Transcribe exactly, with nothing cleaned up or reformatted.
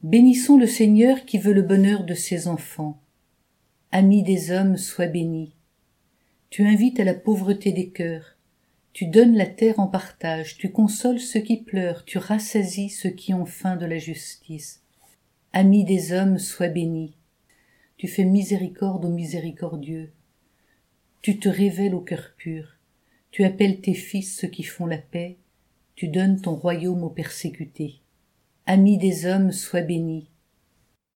Bénissons le Seigneur qui veut le bonheur de ses enfants. Ami des hommes, sois béni. Tu invites à la pauvreté des cœurs. Tu donnes la terre en partage, tu consoles ceux qui pleurent, tu rassasies ceux qui ont faim de la justice. Ami des hommes, sois béni. Tu fais miséricorde aux miséricordieux. Tu te révèles au cœur pur. Tu appelles tes fils ceux qui font la paix. Tu donnes ton royaume aux persécutés. Ami des hommes, sois béni.